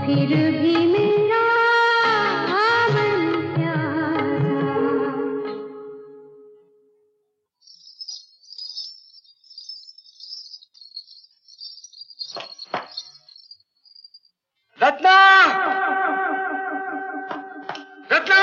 फिर भी मेरा मन प्यासा। रत्ना! रत्ना!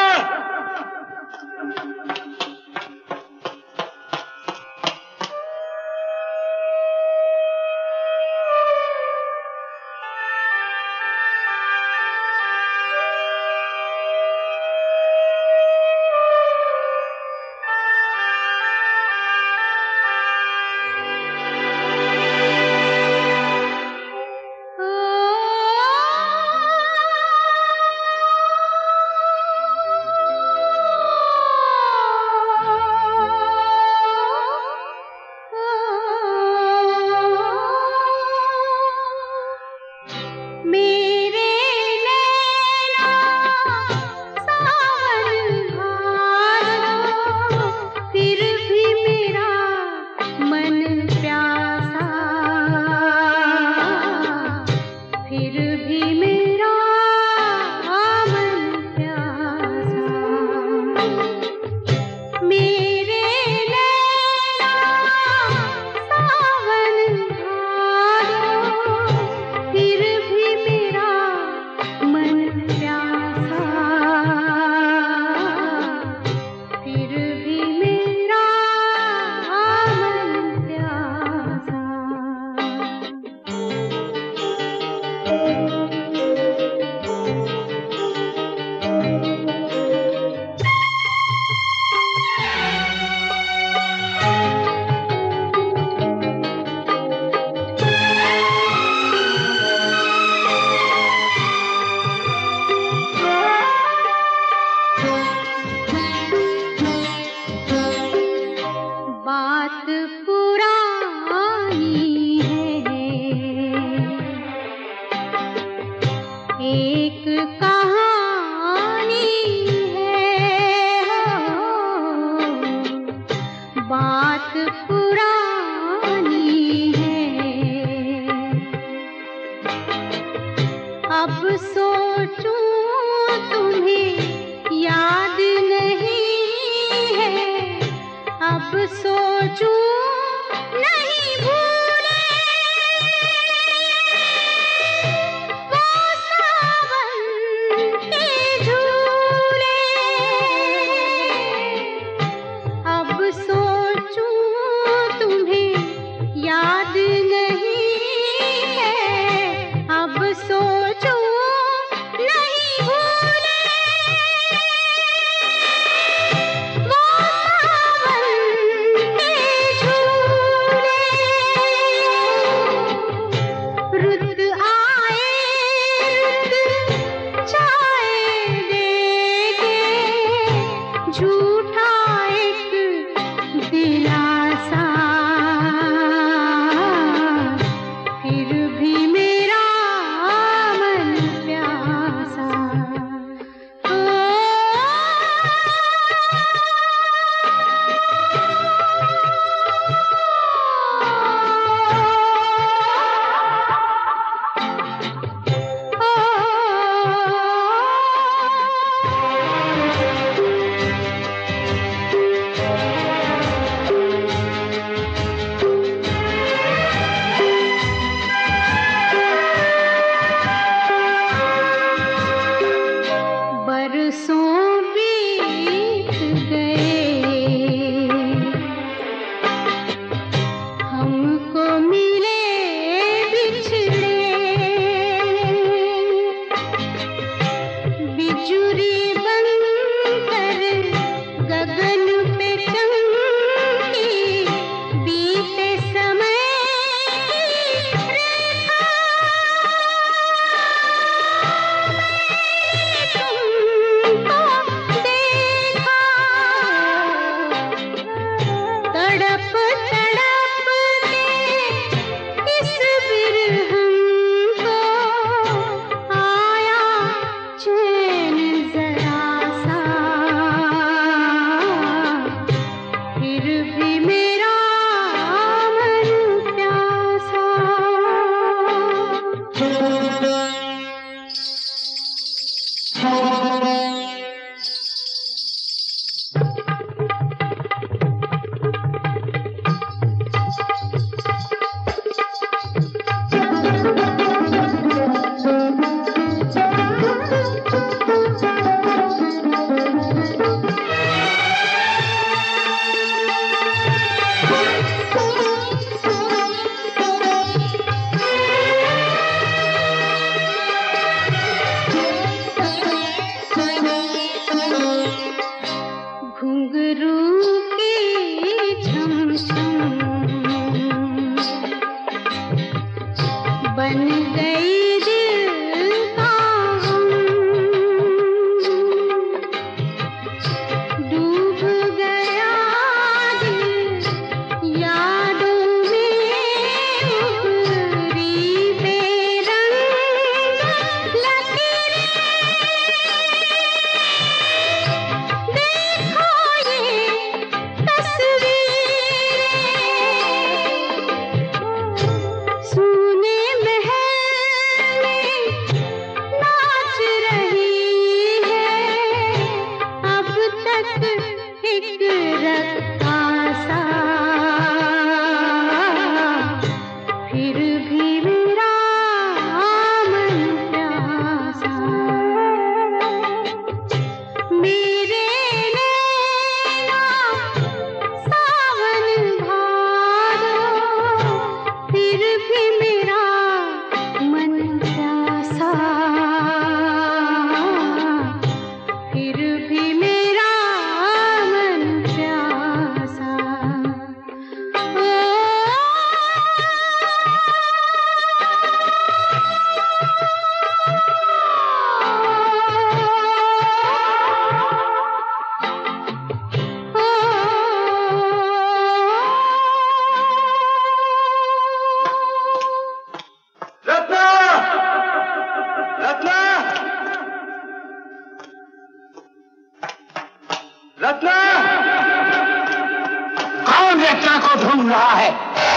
ढूंढ रहा है।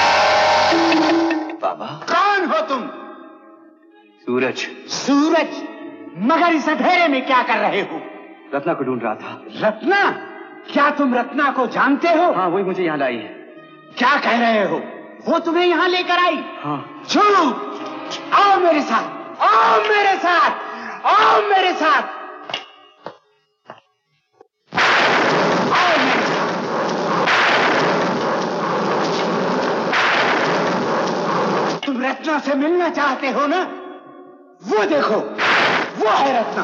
बाबा, कौन हो तुम? सूरज। सूरज? मगर इस अंधेरे में क्या कर रहे हो? रत्ना को ढूंढ रहा था। रत्ना? क्या तुम रत्ना को जानते हो? हाँ, वही मुझे यहाँ लाई है। क्या कह रहे हो? वो तुम्हें यहाँ लेकर आई? हाँ। झूठ! आओ मेरे साथ, आओ मेरे साथ, आओ मेरे साथ, आओ मेरे साथ। तुम रत्ना से मिलना चाहते हो ना? वो देखो, वो है रत्ना।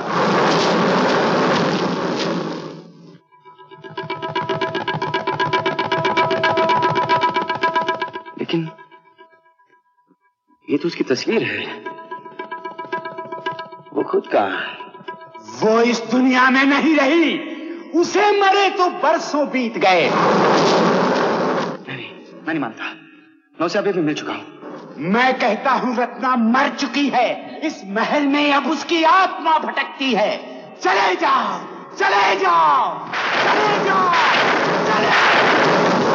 लेकिन ये तो उसकी तस्वीर है। वो खुद का। वो इस दुनिया में नहीं रही। उसे मरे तो बरसों बीत गए। नहीं, मैं नहीं मानता। मैं उसे अभी भी मिल चुका हूं। मैं कहता हूं रत्ना मर चुकी है। इस महल में अब उसकी आत्मा भटकती है। चले जाओ, चले जाओ, चले जाओ, चले जाओ।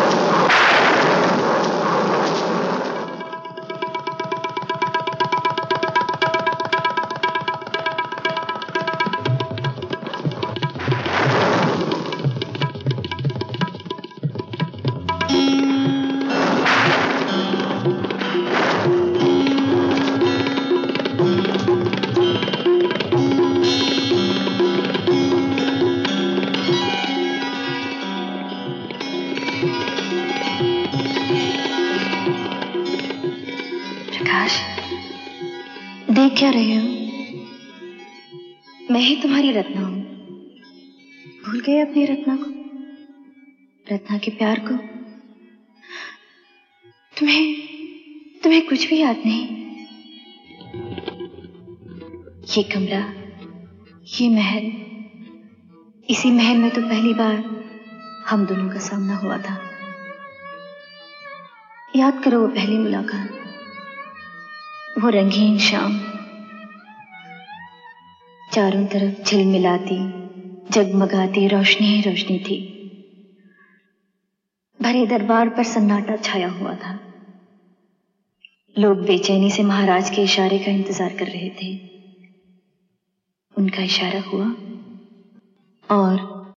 देख क्या रहे हो? मैं ही तुम्हारी रत्ना हूं। भूल गए अपनी रत्ना को, रत्ना के प्यार को? तुम्हें कुछ भी याद नहीं? ये कमरा, ये महल, इसी महल में तो पहली बार हम दोनों का सामना हुआ था। याद करो वो पहली मुलाकात, वो रंगीन शाम, चारों तरफ झिलमिलाती जगमगाती रोशनी ही रोशनी थी। भरे दरबार पर सन्नाटा छाया हुआ था। लोग बेचैनी से महाराज के इशारे का इंतजार कर रहे थे। उनका इशारा हुआ और